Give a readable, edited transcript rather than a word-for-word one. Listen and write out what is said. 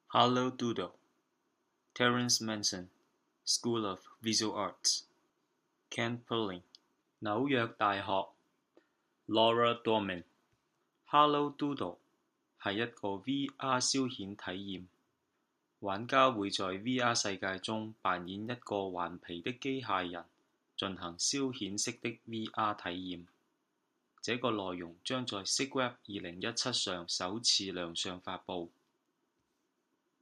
Hello Doodle, Terence Manson, School of Visual Arts, Ken Perlin, 紐約大學 Laura Dorman。Hello Doodle 係一個 VR 消遣體驗，玩家會在 VR 世界中扮演一個頑皮的機械人，進行消遣式的 VR 體驗。這個內容將在 SIGWEB 2017上首次亮相發布。